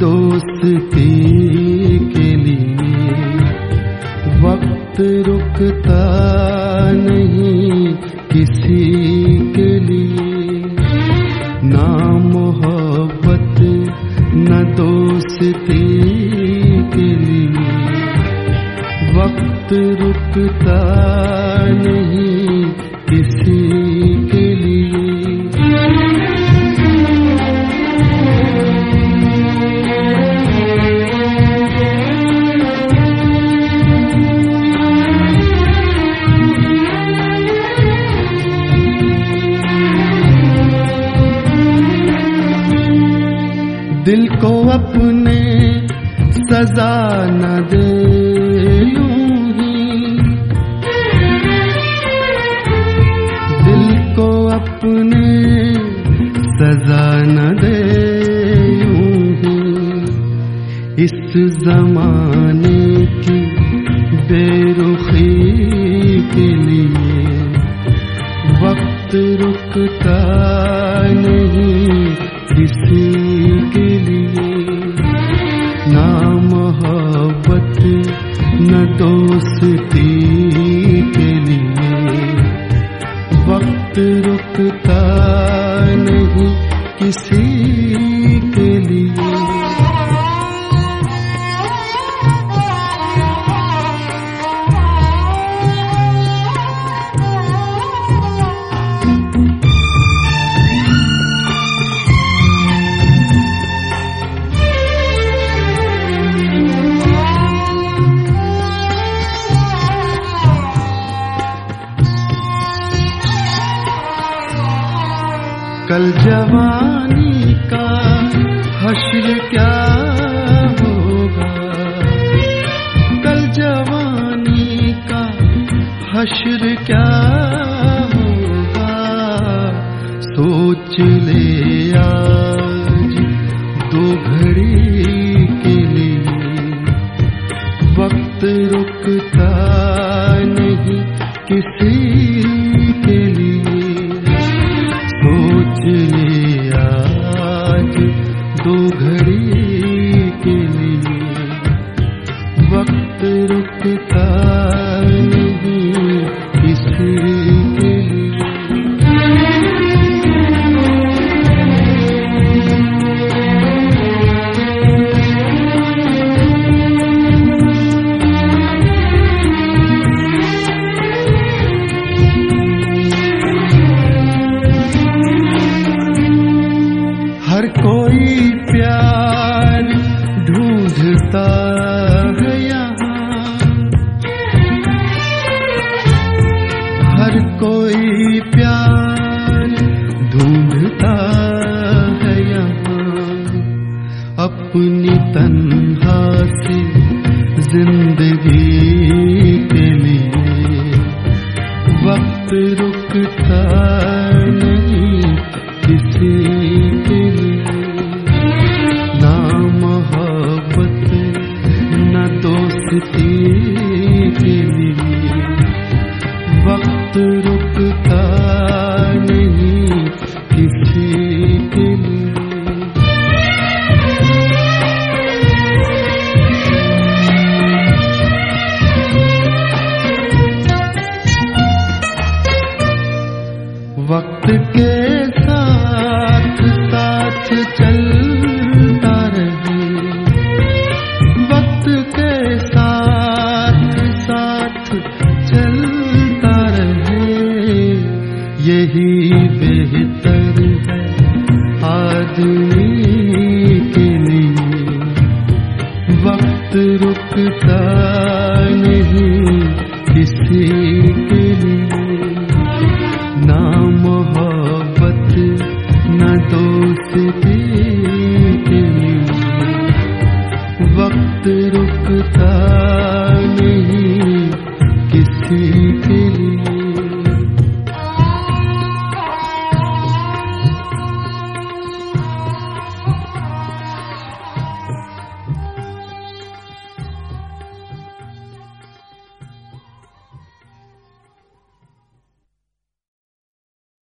दोस्ती के लिए वक्त रुकता नहीं किसी के लिए, ना मोहब्बत न दोस्ती के लिए वक्त रुकता नहीं किसी के लिए। दिल को अपने सजा न दे यूं ही, दिल को अपने सजा न दे यूं ही। इस जमाने की बेरुखी के लिए वक्त रुकता नहीं किसी के लिए, ना मोहब्बत न दोस्ती के लिए वक्त रुकता नहीं किसी के लिए। कल जवानी का हश्र क्या होगा, कल जवानी का हश्र क्या होगा। सोच ले आज दो घड़ी के लिए वक्त रुकता नहीं किसी के लिए। सोच ले आज दो घड़ी के लिए वक्त रुकता नहीं किसी के लिए। हर कोई प्यार ढूंढता है यहाँ, हर कोई प्यार ढूंढता है यहाँ। अपनी तन्हा सी जिंदगी के लिए वक्त रुकता नहीं किसी के लिए, ना मोहब्बत न दोस्ती के लिए वक्त रुकता नहीं किसी के लिए। वक्त के साथ साथ चलता रहे, वक्त के साथ साथ चलता रहे। यही बेहतर है आदमी के लिए वक्त रुकता नहीं किसी के लिए, ना मोहब्बत न दोस्ती